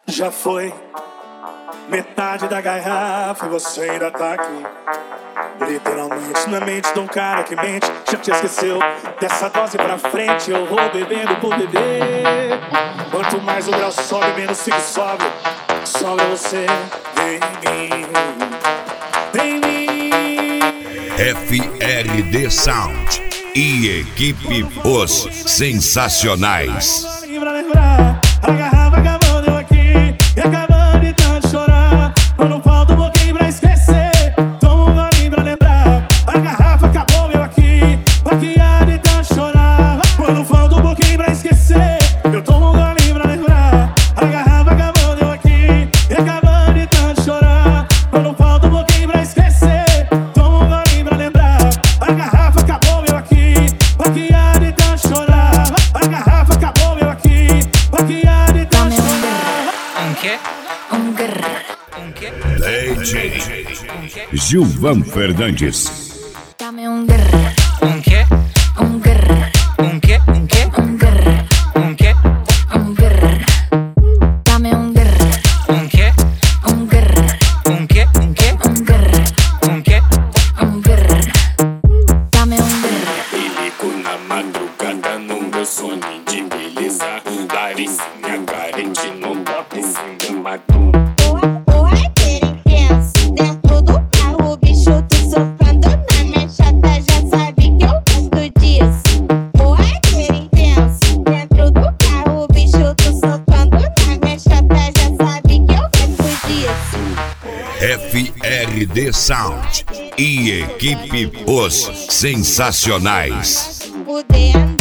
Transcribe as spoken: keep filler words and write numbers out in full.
Já foi metade da garrafa e você ainda tá aqui. Literalmente na mente de um cara que mente. Já te esqueceu dessa dose pra frente. Eu vou bebendo por beber. Quanto mais o grau sobe, menos fica sobe. Sobe você, vem em mim, vem em mim. F R D Sound e equipe Os Sensacionais. Pra lembrar, a garrafa acabou, deu aqui. E acabando de tanto chorar. Quando falta um pouquinho pra esquecer. Toma um golinho pra lembrar. A garrafa acabou, meu aqui. Maquiar de tanto chorar. Quando falta um pouquinho pra esquecer. Eu tomo um golinho pra lembrar. A garrafa acabou, deu aqui. E acabando de tanto chorar. Quando falta um pouquinho pra esquecer. Toma um golinho pra lembrar. A garrafa acabou, meu aqui. Maquiar de tanto chorar. A garrafa acabou, meu aqui. Maquiar de tanto chorar. Um quê? Um grrr. Um quê? D J Gilvan Fernandes. Dame um grrr. Um quê? Um grrr. Um quê? Um quê? Um grrr. Um quê? Um grrr. Dame um grrr. Um quê? Um grrr. Um quê? Um quê? Um grrr. Um quê? Um grrr. Dame um grrr. Bilico na madrugada no meu sono de beleza. Laricinha carente no bloco em cima do. O arqueiro intenso, dentro do carro, o bicho tô socando na minha chata, já sabe que eu gosto disso. O arqueiro intenso, dentro do carro, o bicho tô socando na minha chata, já sabe que eu gosto disso. F R D Sound e equipe Os Sensacionais. Fudendo.